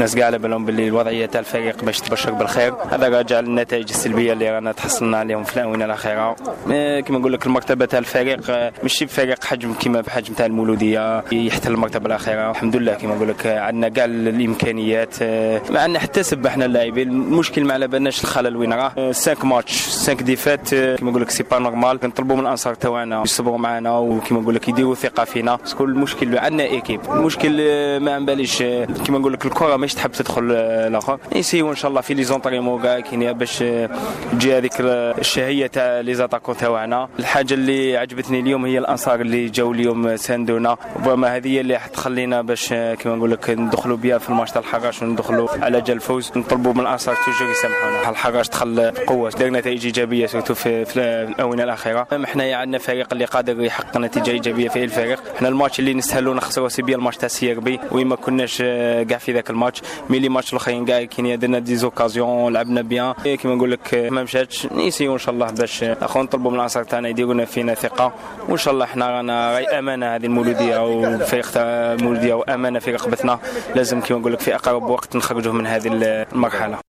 الناس كاع على بالهم باللي الوضعيه تاع الفريق باش تبشر بالخير. هذا راجع للنتائج السلبيه اللي رانا تحصلنا عليهم في الاونه الاخيره. كما نقول لك المرتبه تاع الفريق ماشي فريق حجم كما بحجم تاع المولوديه يحتل المرتبه الاخيره. الحمد لله كما نقول لك عندنا كاع الامكانيات، ما عندنا حتى سبحنا اللاعبين. المشكل ما على بالناش الخلل وين راه 5 ماتش 5 ديفات كما نقول لك سي با نورمال. كنطلبوا من الانصار تاعنا يصبروا معنا وكما نقول لك يديروا ثقه فينا. باسكو المشكل عندنا ايكيب، المشكل ما عن باليش كما نقول لك الكره ماش تحب تدخل الاخر. نسيو ان شاء الله في لي زونطريمون كاع كاين باش تجي هذيك الشهيه تاع لي زاتاكون تاعنا. الحاجه اللي عجبتني اليوم هي الانصار اللي جاوا اليوم ساندونا، ربما هذه اللي تخلينا باش كما نقول لك ندخلوا بها في الماتش تاع الحراش وندخلوا على جال الفوز. نطلبوا من الانصار توجور يسامحونا. الحراش دخل بقوه، دار نتائج ايجابيه سورتو في الاونه الاخيره. حنا عندنا فريق اللي قادر يحقق نتيجه ايجابيه في الفريق. حنا الماتش اللي نستاهلوا نخسروا سي الماتش تاع سيربي وين ما كناش كاع في ذاك الماتش. ملي ماتش الاخرين كاع كاين درنا دي زوكازيون لعبنا بيان كما نقول لك ما مشاتش. نسيو ان شاء الله باش اخو نطلبوا من الانصار تاعنا يديرونا فينا ثقه، وان شاء الله حنا رانا غير امانه هذه المولوديه وفريق تاع المولوديه وامانه في رقبتنا. لازم كما نقول لك في اقرب وقت نخرجوا من هذه المرحله.